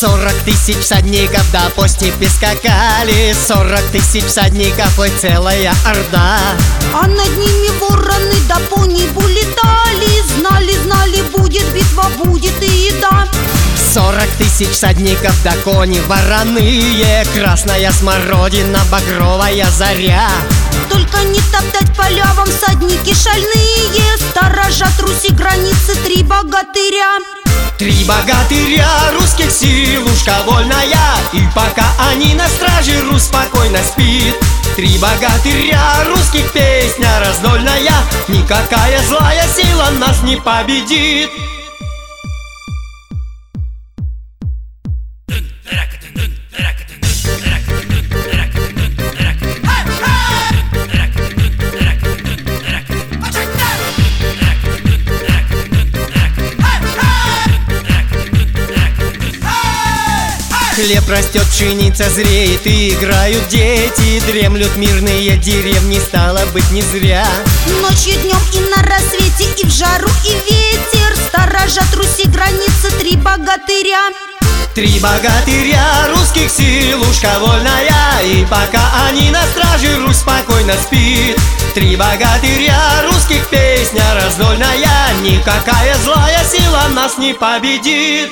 40 тысяч всадников до по степи скакали, 40 тысяч всадников, ой, целая орда. А над ними вороны да по небу летали, знали, будет битва, будет и еда. 40 тысяч всадников да кони вороные, красная смородина, багровая заря. Только не топтать поля вам, всадники шальные, сторожат Руси границы 3 богатыря. 3 богатыря русских сил, ушка вольная, и пока они на страже, Русь спокойно спит. 3 богатыря русских, песня раздольная, никакая злая сила нас не победит. Хлеб растет, пшеница зреет, и играют дети, дремлют мирные деревни, стало быть, не зря. Ночью, днем и на рассвете, и в жару, и ветер, сторожат Руси границы 3 богатыря. 3 богатыря русских сил, ушка вольная, и пока они на страже, Русь спокойно спит. 3 богатыря русских, песня раздольная, никакая злая сила нас не победит.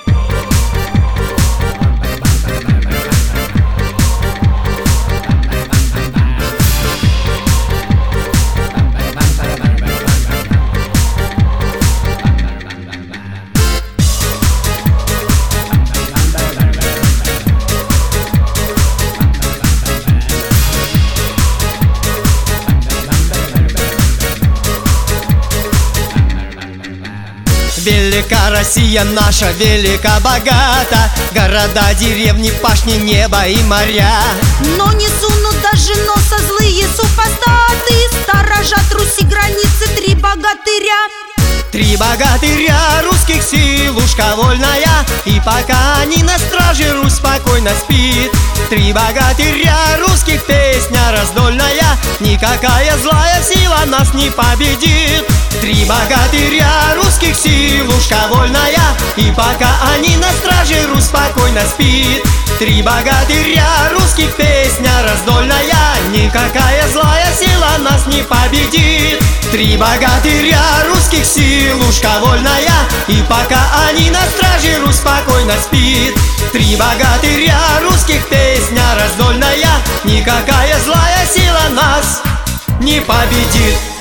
Велика Россия наша, велика богата, города, деревни, пашни, небо и моря. Но не сунут даже носа злые супостаты, сторожат Руси границы 3 богатыря. 3 богатыря русских сил, ушка вольная, и пока они на страже, Русь спокойно спит. 3 богатыря русских, песня раздольная, никакая злая сила нас не победит. 3 богатыря русских сил, ушка вольная, и пока они на страже, Русь спокойно спит. 3 богатыря русских, песня раздольная, никакая злая сила нас не победит. 3 богатыря русских сил, ушка вольная, и пока они на страже, Русь спокойно спит. 3 богатыря русских, песня раздольная, никакая злая сила нас не победит.